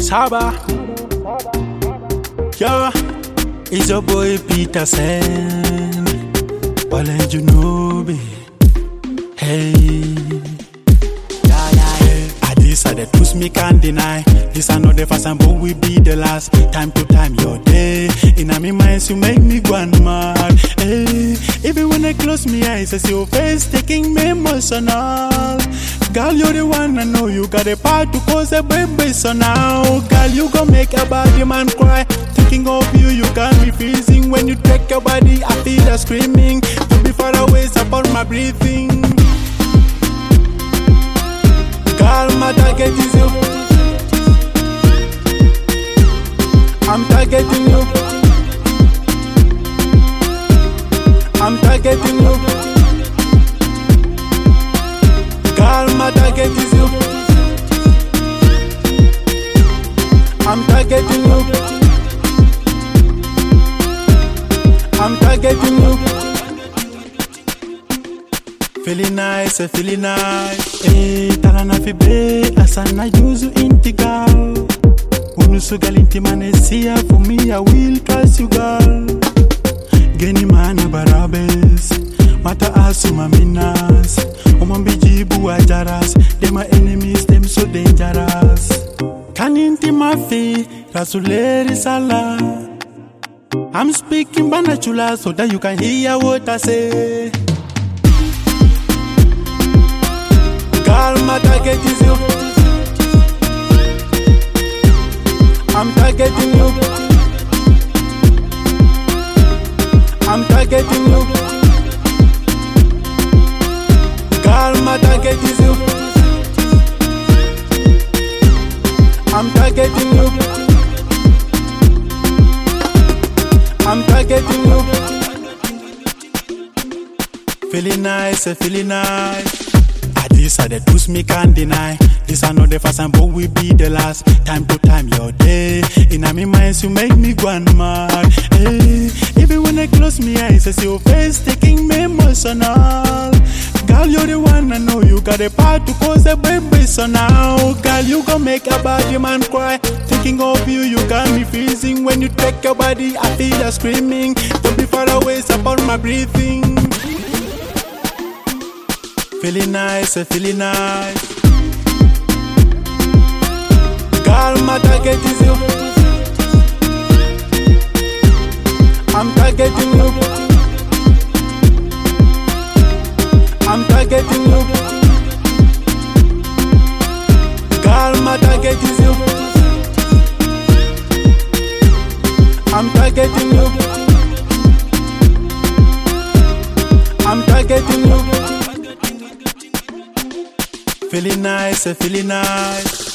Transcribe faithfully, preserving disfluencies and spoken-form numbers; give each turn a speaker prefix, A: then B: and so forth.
A: Saba, yeah, it's your boy Peterson. Wale you know me, hey. Yeah, yeah, yeah. I decided to choose me can't deny. This I know the first time, but we be the last. Time to time your day. In a me mind, you make me go mad. Hey, even when I close my eyes, I see your face taking me emotional. Girl, you're the one I know you got a part to cause a baby, so now, girl, you gon' make a body man cry. Thinking of you, you got me freezing. When you take your body, I feel a screaming. To be far away, it's about my breathing. Girl, my target is you. I'm targeting you. I'm targeting you. Girl, my target is you. I'm targeting you. I'm targeting you. Feeling nice, feeling nice. Eh, talana fi be asana yuzu intigal. Unusu gal intimanesia for me I will trust you girl. Geni mana barabes, mata asuma minas. Omambijibu ajaras, they my enemies, them so dangerous. Kaninti mafi, rasuleri sala. I'm speaking banachula so that you can hear what I say. Girl, my target is you. I'm targeting you. I'm targeting you. Girl, my target is you. I'm targeting you. I'm targeting you. Feeling nice, feeling nice. I decided to me can't deny. This I know the first time, but we be the last. Time to time your day. In a me minds, you make me go mad. Hey, even when I close my eyes, I see your face taking me emotional. Girl, you're the one I know you got a part to cause a baby, so now, girl, you gon' make a body man cry. Thinking of you, you got me freezing. When you take your body, I feel a screaming. Don't be far away, it's about my breathing. Feeling nice, feeling nice. Girl, my target is you. I'm targeting you. I'm targeting you. Girl, my target is you. I'm targeting you. I'm targeting you. Feeling nice, feeling nice.